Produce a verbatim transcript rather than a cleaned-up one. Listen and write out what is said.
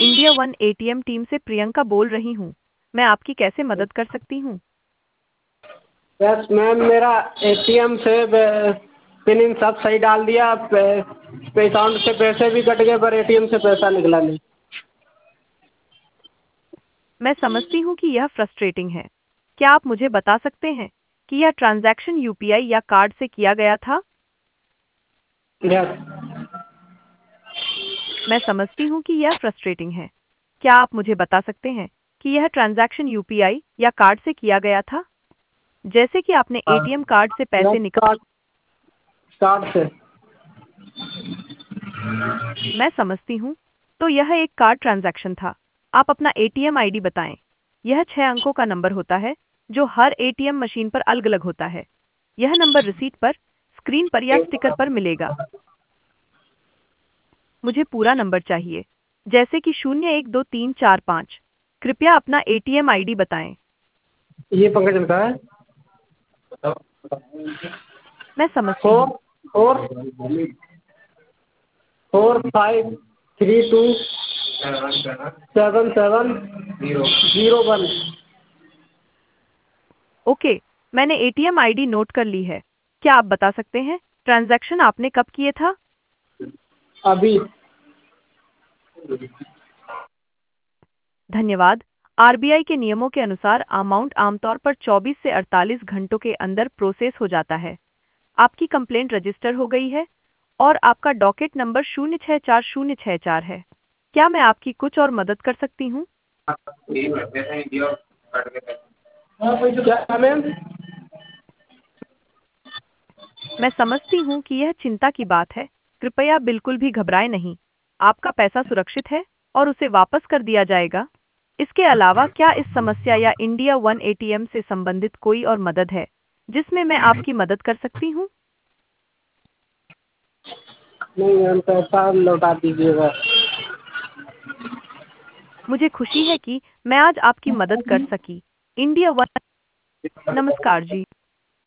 India one ATM team से प्रियंका बोल रही हूँ। मैं आपकी कैसे मदद कर सकती हूँ? यस मैम, मेरा एटीएम से ब- पिन इन सब सही डाल दिया। पे, पे अकाउंट से पैसे भी कट गए पर एटीएम से पैसा निकला नहीं। मैं समझती हूँ कि यह फ्रस्ट्रेटिंग है। क्या आप मुझे बता सकते हैं कि यह ट्रांजैक्शन यूपीआई या कार्ड से किया गया था? यस। मैं समझती हूँ कि यह फ्रस्ट्रेटिंग है। क्या आप मुझे बता सकते हैं कि यह ट्रांजैक्शन यूपीआई या कार्ड से किया गया था? जैसे कि आपने एटीएम कार्ड से पैसे यस, निकाल। कार्ड कार्ड से। मैं समझती हूँ। तो यह एक कार्ड ट्रांजैक्शन था। आप अपना एटीएम आईडी बताएं। यह छह अंकों का नंबर होता है जो हर एटीएम मशीन पर अलग-अलग होता है। यह नंबर रिसीट पर, स्क्रीन पर या स्टिकर पर मिलेगा। मुझे पूरा नंबर चाहिए, जैसे कि शून्य एक दो तीन चार पाँच। कृपया अपना एटीएम आईडी बताएं। ये पंकज का है। मैं समझती फोर हूँ। Four four five three two seven seven zero one. Okay, मैंने एटीएम आईडी नोट कर ली है। क्या आप बता सकते हैं ट्रांजैक्शन आपने कब किए था? अभी। धन्यवाद। आरबीआई के नियमों के अनुसार अमाउंट आमतौर पर चौबीस से अड़तालीस घंटों के अंदर प्रोसेस हो जाता है। आपकी कंप्लेंट रजिस्टर हो गई है और आपका डॉकेट नंबर शून्य छह चार शून्य छह चार है। क्या मैं आपकी कुछ और मदद कर सकती हूँ? क्या मैम? मैं समझती हूँ कि यह चिंता की बात है। कृपया बिल्कुल भी घबराएं नहीं। आपका पैसा सुरक्षित है और उसे वापस कर दिया जाएगा। इसके अलावा क्या इस समस्या या इंडिया वन एटीएम से संबंधित कोई और मदद है जिसमें मैं आपकी मदद कर सकती हूँ? नहीं मैम, पैसा लौटा दीजिएगा। मुझे खुशी है कि मैं आज आपकी मदद कर सकी। India one. नमस्कार जी।